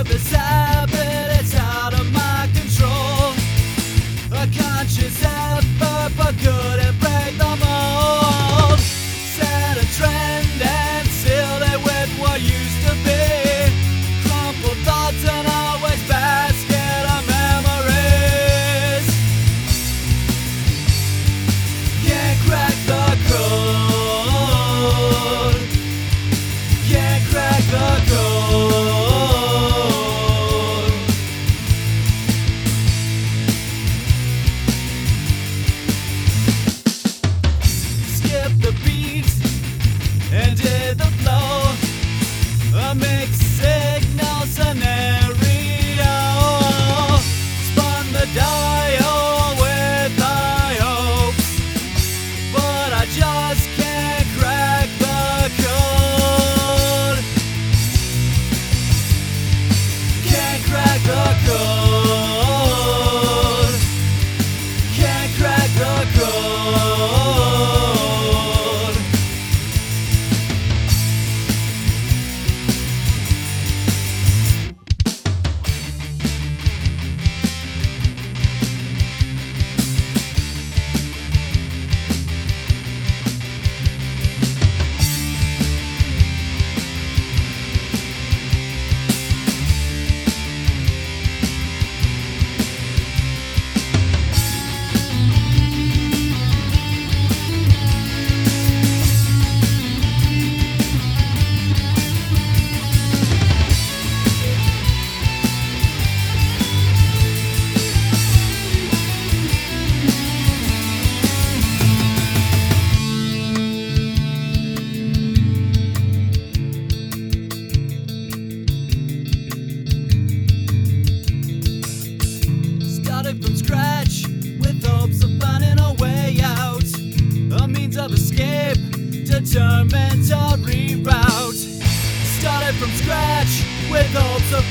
of this habit, it's out of my control. A conscious effort for good and break the mold. Set a trend and seal it with what used to be. Crumpled thoughts and always basket of memories. Can't crack the code. Can't crack the code. Skip the beat and did the flow. A mixed signal scenario. Spun the dial with high hopes, but I just can't crack the code. Can't crack the code. Can't crack the code. Started from scratch with hopes of finding a way out, a means of escape, determined to reroute. Started from scratch with hopes of